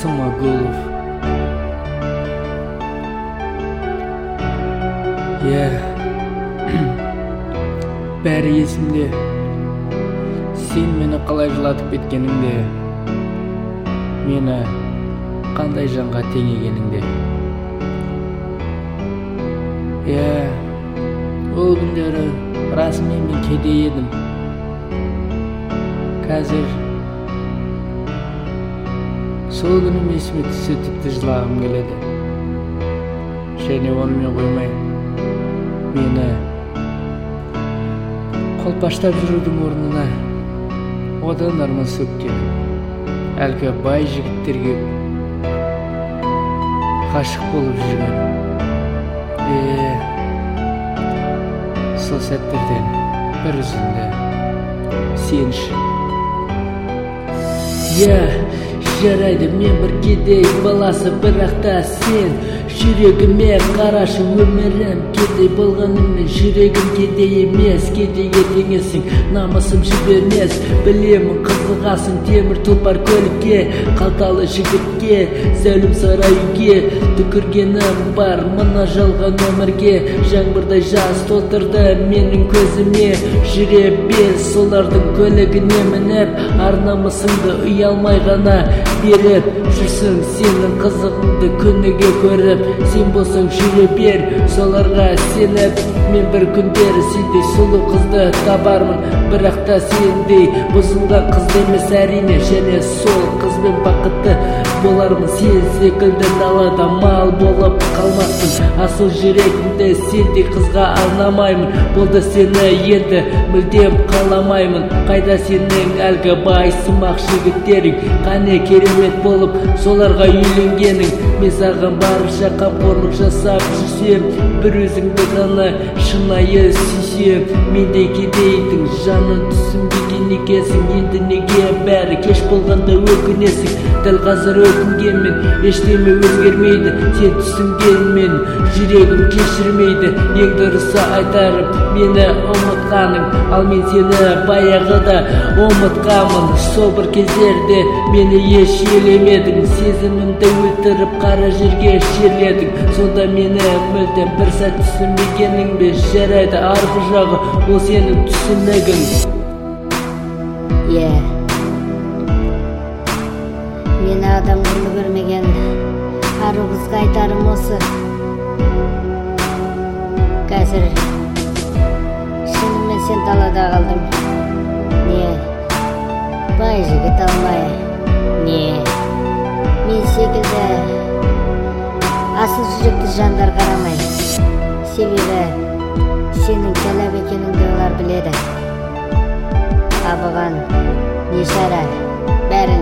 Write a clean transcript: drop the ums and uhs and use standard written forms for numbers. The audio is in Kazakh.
Смагулов. Бәрі есімде. Сен мені қалай жылатып кеткеніңде, мені қандай жанға теңегеніңде. Ол күндері расымен мен кедей едім. Қазір сол күнім есіме түссе тіпті жылағым келеді. Және онымен қоймай, мені қолпаштап жүрудің орнына одан арман сөккен әлгі бай жігіттерге ғашық болып жүрген. Сол сәттерден бір үзінді сен үшін. Жарайды, мен бір кедей баласы, бірақ та сен жүрегіме қарашы. Өмірім кедей болғанымен жүрегім кедей емес. Кедейге теңесің, намысым жібермес. Білемін қызығасың темір тұлпар көлікке, қалталы жігітке, зәулім сарай үйге. Түкіргенім бар мына жалған өмірге. Жаңбырдай жас толтырды менің көзіме. Жүре бер солардың көлігіне мініп, ар намысыңды ұялмай ғана беріп жүрсің сенің қызығыңды күніге көріп. Сен болсаң жүре бер соларға сеніп. Мен бір күндері сендей сұлу қызды табармын, бірақ та сендей бұзылған қызды емес әрине. Және сол қызбен бақытты болармын. Сен секілді далада мал болып қалмаспын. Асыл жүрегімді сендей қызға арнамаймын. Болды сені енді мүлдем қаламаймын. Қайда сенің әлгі бай сымақ жігіттерің? Қане керемет болып соларға үйленгенің? Мен саған барынша қамқорлық жасап жүрсем, бір өзіңді ғана шынайы сүйсем. Мендей кедейдің жанын түсінбеген екенсің. Енді неге бәрі кеш болғанда өкінесің? Дәл қазір өкінгенмен ештеме өзгермейді. Сен түсінгенмен жүрегім кешірмейді. Ең дұрысы айтарым мені ұмытқаның, ал мен сені баяғыда ұмытқамын. Сол бір кездерде мені еш елемедің, сезімімді өлтіріп қара жерге жерледің. Сонда мені мүлдем бір сәт түсінбегенің бе? Жарайды, арғы жағы ол сенің түсінігің. Мені адам құны көрмеген ару қызға айтарым осы. Қазір шынымен сен далада қалдың. Не бай жігіт алмай, не мен секілді асыл жүректі жандар қарамай. Себебі сенің талап екеніңді олар біледі. Абыған не шара, бәрі